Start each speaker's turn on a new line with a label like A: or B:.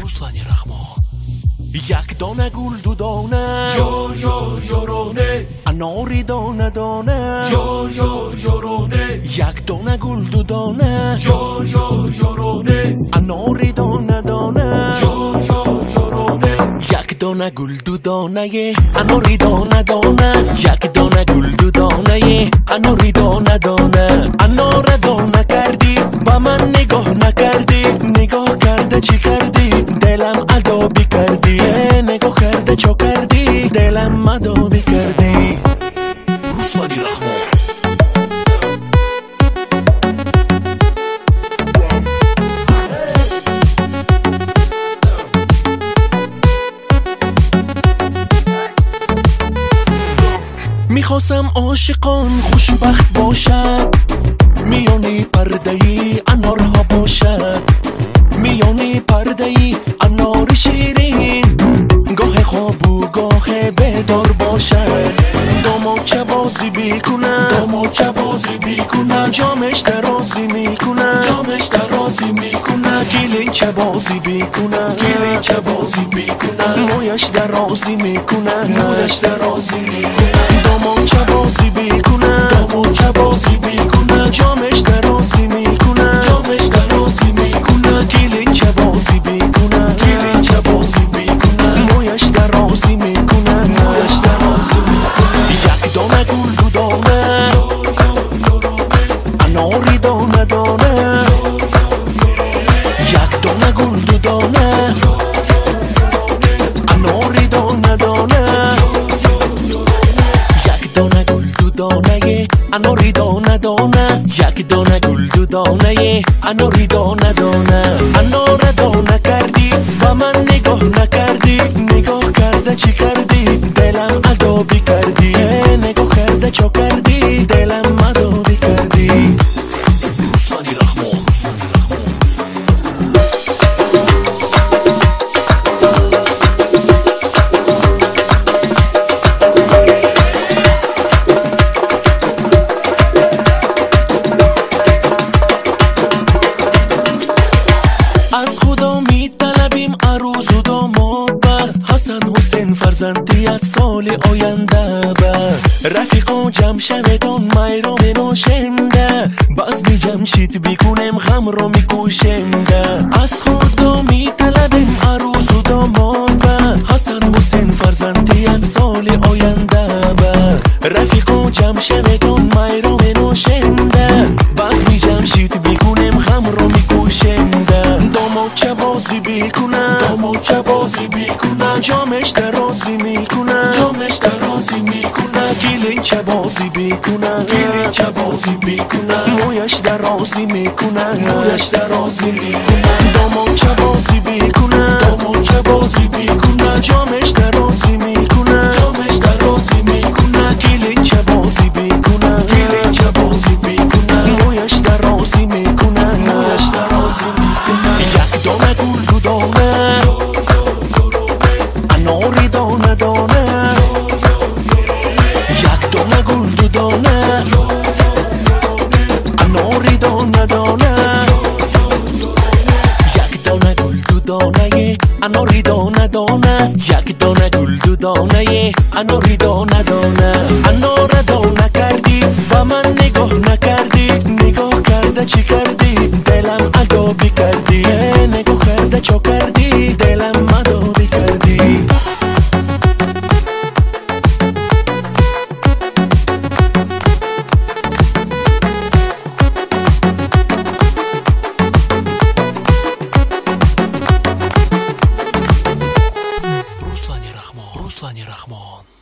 A: Руслане Рахмон. Як дона гул дудона,
B: یار یار یارانه،
A: اناری دانه دانه،
B: یار یار یارانه،
A: یک دانه گل دودانه،
B: یار یار یارانه،
A: اناری دانه دانه،
B: یار یار یارانه،
A: یک دانه گل دودانه، اناری دانه دانه، یک دانه گل دودانه، اناری دانه دانه. انار دانه کردی با من نگاه نکردی، نگاه کرده چی کردی دلم عذابی کردی، نگاه کرده چو کردی دلم عذابی کردی. روسلانی رحمان. میخواستم عاشقان خوشبخت باشد، میانی پرده‌ای انارها باشد، میانی پرده‌ای انار شیرین، گاه خواب و گاه بیدار باشد. داماچه بازی بیکنه،
B: داماچه بازی بیکنه،
A: جامش درازی میکنه،
B: جامش درازی میکنه،
A: کلینچه بازی بیکنه،
B: کلینچه بازی بیکنه،
A: مویش درازی میکنه،
B: مویش درازی میکنه،
A: داماچه بازی بیکنه،
B: داماچه بازی بیکنه،
A: جامش درازی میکنه،
B: جامش درازی میکنه،
A: کلینچه بازی بیکنه،
B: کلینچه بازی بیکنه،
A: مویش درازی میکنه،
B: مویش درازی میکنه.
A: یک دانه گل دودانه، اناری دانه دانه، یک دانه گل دودانه، اناری دانه دانه، یک دانه گل دودانه، اناری دانه دانه، یک دانه گل دودانه، اناری دانه دانه. انار دانه کردی و من نگاه نکردی، نگاه کرده چی کردی دلم عذابی کردی، نگاه کرده چو کردی دلم عذابی کردی. روسلانی رحمان. از خدا می طلبیم عروس و داماد به حسن حسین فرزندیت سال آینده به رفیقا جمع شویدان میرام ناشنده، باز می جمشید بیکنم غم رو می کوشنده. از خدا می طلبیم عروس و داماد به حسن حسین فرزندیت سال آینده به رفیقا جمع شویدان میرام ناشنده، باز می جمشید بیکنم غم رو می کوشنده. داماچه بازی بیکنه،
B: داماچه بازی بیکنه،
A: جامش درازی میکنه،
B: جامش درازی میکنه،
A: کلینچه بازی بیکنه،
B: کلینچه بازی بیکنه،
A: مویش درازی میکنه،
B: مویش درازی میکنه،
A: داماچه بازی بیکنه،
B: داماچه بازی بیکنه،
A: جامش درازی میکنه،
B: جامش درازی میکنه،
A: کلینچه بازی بیکنه،
B: کلینچه بازی بیکنه،
A: مویش درازی میکنه،
B: مویش درازی میکنه.
A: یک دانه گل دودانه، اناری دانه دانه، یک دانه گل دودانه، اناری دانه دانه، یک دانه گل دودانه، اناری دانه دانه، یک دانه گل دودانه، اناری دانه دانه. انار دانه کردی و من نگاه نکردی، نگاه کرده چی کردی دلم عذابی کردی، نگاه کرده چو کردی دلم عذابی کردی. Руслане Рахмон.